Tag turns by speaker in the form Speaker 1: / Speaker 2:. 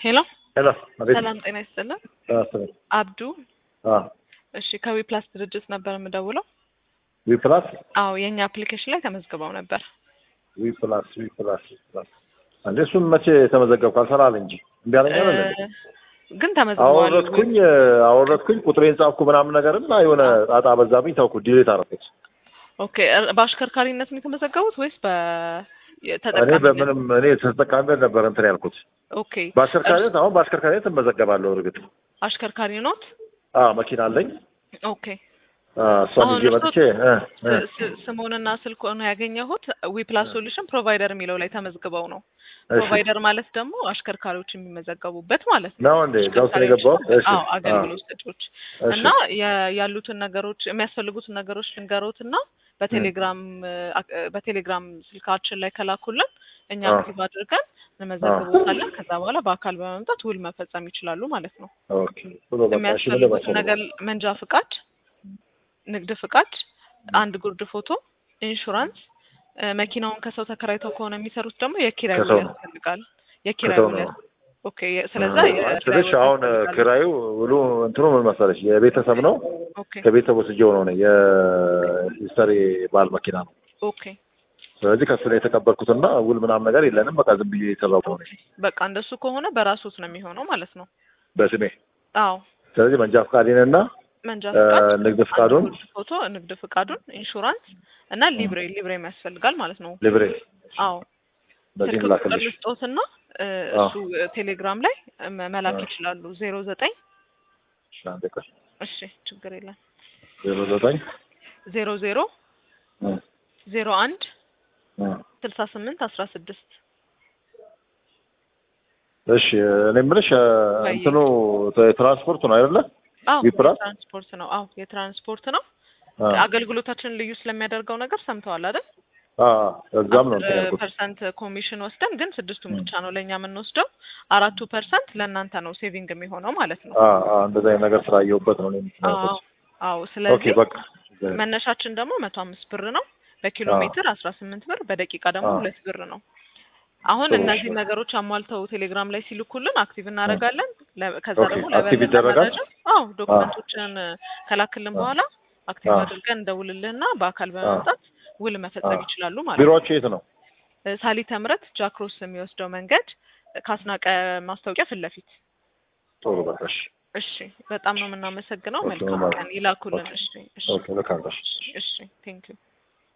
Speaker 1: ሄሎ
Speaker 2: ሄሎ አቤት።
Speaker 1: ሰላም ጤና ይስጥልን። አብዱ እሺ፣ ከዊፕላስ ድርጅት ነበር የምደውለው።
Speaker 2: ዊፕላስ?
Speaker 1: አዎ፣ የኛ አፕሊኬሽን ላይ ተመዝግበው ነበር።
Speaker 2: ዊፕላስ አንዴ እሱን መቼ ተመዘገብኩ? አልሰራል እንጂ እንዴ አለኝ አይደል?
Speaker 1: ግን ተመዝግበዋል።
Speaker 2: አወረድኩኝ ቁጥሬን ጻፍኩ ምናምን ነገርና የሆነ ጣጣ በዛብኝ ተውኩ፣ ዲሌት አደረኩት።
Speaker 1: ኦኬ፣ በአሽከርካሪነት ነው የተመዘገቡት ወይስ
Speaker 2: እኔ ተጠቃሚ ነበር እንትን ያልኩት።
Speaker 1: ኦኬ፣
Speaker 2: በአሽከርካሪነት እመዘገባለሁ። እርግጥ
Speaker 1: አሽከርካሪ ኖት?
Speaker 2: መኪና አለኝ።
Speaker 1: ኦኬ፣
Speaker 2: እሷን ይዤ መጥቼ
Speaker 1: ስሙንና ስልኩን ያገኘሁት ዊፕላስ ሶሉሽን ፕሮቫይደር የሚለው ላይ ተመዝግበው ነው። ፕሮቫይደር ማለት ደግሞ አሽከርካሪዎች የሚመዘገቡበት ማለት ነው።
Speaker 2: እንዴ ዳውስ የገባው?
Speaker 1: አዎ፣ አገልግሎት ሰጪዎች እና ያሉትን ነገሮች የሚያስፈልጉትን ነገሮች ልንገሮትና በቴሌግራም ስልካችን ላይ ከላኩልን እኛ አክቲቭ አድርገን እንመዘግቦታለን። ከዛ በኋላ በአካል በመምጣት ውል መፈጸም ይችላሉ ማለት ነው።
Speaker 2: ኦኬ፣
Speaker 1: የሚያስፈልጉት ነገር መንጃ ፍቃድ፣ ንግድ ፍቃድ፣ አንድ ጉርድ ፎቶ፣ ኢንሹራንስ፣ መኪናውን ከሰው ተከራይተው ከሆነ የሚሰሩት ደግሞ የኪራይ ውል ያስፈልጋል። የኪራይ ውል። ኦኬ፣ ስለዚህ
Speaker 2: አሁን ኪራዩ ውሉ እንትኑ ምን መሰለሽ የቤተሰብ ነው። ከቤተሰብ ወስጄው ነው የሂስተሪ ባል መኪና ነው።
Speaker 1: ኦኬ፣
Speaker 2: ስለዚህ ከሱ ላይ የተቀበልኩትና ውል ምናምን ነገር የለንም። በቃ ዝም ብዬ የሰራው ነው።
Speaker 1: በቃ እንደሱ ከሆነ በራስዎት ነው የሚሆነው ማለት ነው።
Speaker 2: በስሜ?
Speaker 1: አዎ።
Speaker 2: ስለዚህ መንጃ ፍቃዴንና ንግድ ፍቃዱን፣
Speaker 1: ፎቶ፣ ንግድ ፍቃዱን፣ ኢንሹራንስ እና ሊብሬ የሚያስፈልጋል ማለት ነው።
Speaker 2: ሊብሬ?
Speaker 1: አዎ።
Speaker 2: በዚህ ላከልሽ
Speaker 1: ልስጦትና እሱ ቴሌግራም ላይ መላክ ይችላሉ። 09 እሺ፣ ችግር የለም።
Speaker 2: 09
Speaker 1: 00 01 68 16
Speaker 2: እሺ። እኔ የምልሽ እንትኑ ትራንስፖርት ነው አይደለ?
Speaker 1: አዎ፣ የትራንስፖርት ነው። አዎ፣ የትራንስፖርት ነው። አገልግሎታችንን ልዩ ስለሚያደርገው ነገር ሰምተዋል አይደል?
Speaker 2: እዛም ነው ያልኩት።
Speaker 1: ፐርሰንት ኮሚሽን ወስደን ግን 6ቱን ብቻ ነው ለኛ የምንወስደው። 4% ለእናንተ ነው ሴቪንግ የሚሆነው ማለት ነው።
Speaker 2: እንደዛ አይነት ነገር ስላየሁበት ነው እኔ።
Speaker 1: አዎ። ስለዚህ መነሻችን ደግሞ 105 ብር ነው። በኪሎ ሜትር 18 ብር፣ በደቂቃ ደግሞ 2 ብር ነው። አሁን እነዚህ ነገሮች አሟልተው ቴሌግራም ላይ ሲልኩልን አክቲቭ እናደርጋለን። ከዛ ደግሞ
Speaker 2: አክቲቭ ይደረጋል።
Speaker 1: ዶክመንቶችን ከላክልን በኋላ አክቲቭ አድርገን እንደውልልህና በአካል በመምጣት ውል መፈጸም ይችላሉ ማለት ነው።
Speaker 2: ቢሮአችሁ የት ነው?
Speaker 1: ሳሊተ ምሕረት ጃክሮስ የሚወስደው መንገድ ካስናቀ ማስታወቂያ ፊት ለፊት።
Speaker 2: ጥሩ፣ በቃ
Speaker 1: እሺ። በጣም ነው የምናመሰግነው። መልካም ቀን። ይላኩልን። እሺ፣
Speaker 2: ኦኬ፣ ልካለሽ።
Speaker 1: እሺ፣ ቴንክ ዩ።